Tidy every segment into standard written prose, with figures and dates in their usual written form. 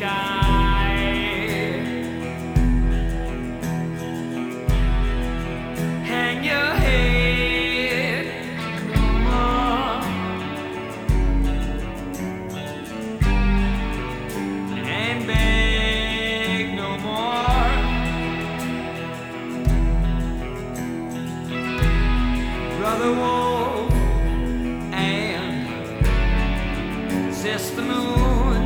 sky. Hang your head no more, and beg no more. Brother Wolf and Sister Moon,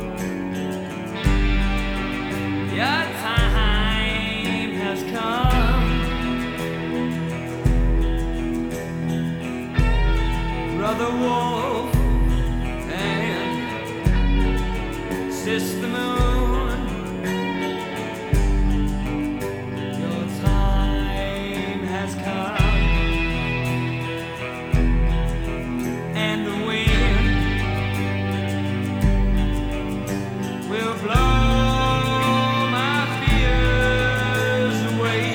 your time has come. Brother Wolf and Sister Moon, your time has come. And the wind will blow my fears away,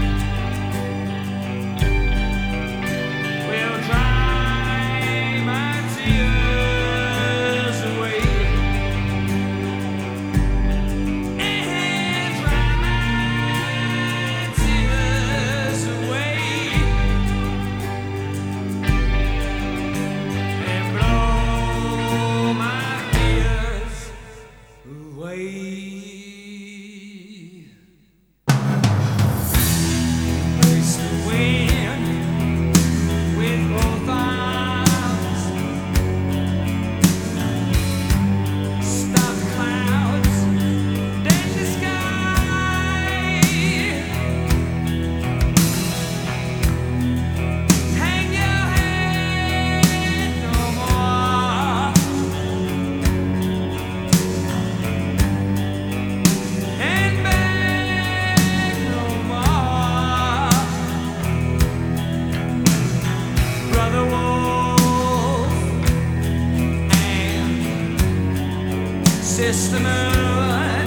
will dry my tears away, and dry my tears away, and blow my fears away. Embrace the wind with both arms. Stop the clouds, dance the sky. Hang your head no more, and beg no more. Brother Wolf and Sister Moon,